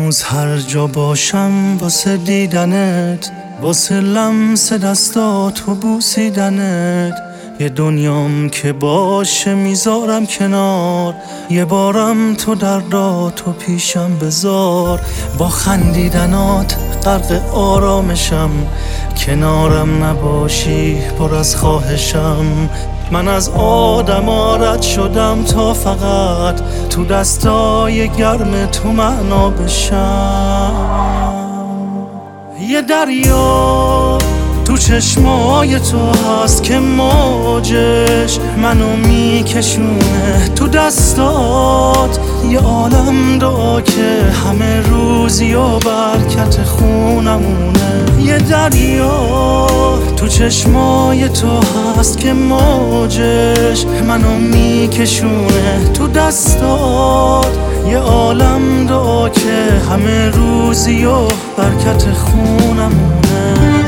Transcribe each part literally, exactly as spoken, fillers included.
هنوز هر جا باشم واسه دیدنت، واسه لمس دستات و بوسیدنت. یه دنیام که باشه میذارم کنار، یه بارم تو درداتو پیشم بذار. با خندیدنات غرق آرامشم، کنارم نباشی پر از خواهشم. من از آدما رد شدم تا فقط تو دستای گرم تو معنا بشم. یه دریا تو چشمای تو هست که موجش منو میکشونه تو دستات. یه عالم دعا که همه روزی و برکت خونمونه. یه دریا تو چشمای تو هست که موجش منو میکشونه تو دستات. یه عالم دعا که همه روزی و برکت خونمونه.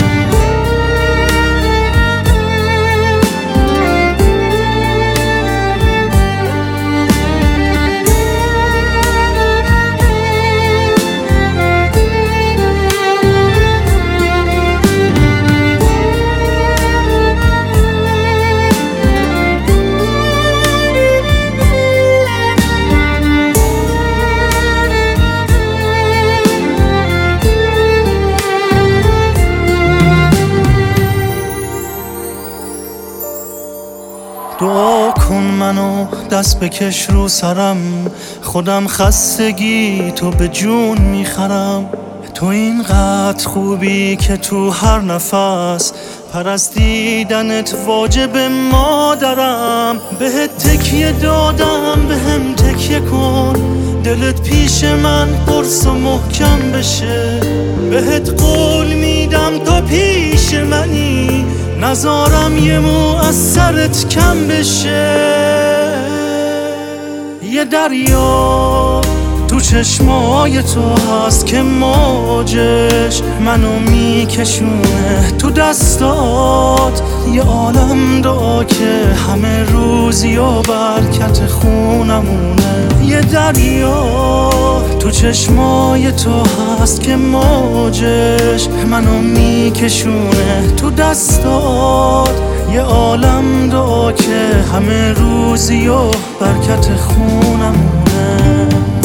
دعا کن منو دست بکش رو سرم، خودم خستگی تو به جون میخرم. تو اینقدر خوبی که تو هر نفس پرستیدنت واجب مادرم. بهت تکیه دادم بهم تکیه کن، دلت پیش من قرص و محکم بشه. بهت قول میدم تا پیش منی، نذارم یه مو از سرت کم بشه. یه دریا تو چشمای تو هست که موجش منو میکشونه تو دستات. یه عالم دعا که همه روزی و برکت خونمونه. یه دریا تو چشمای تو هست که موجش منو میکشونه تو دستات. یه عالم دعا که همه روزی و برکت خونمونه.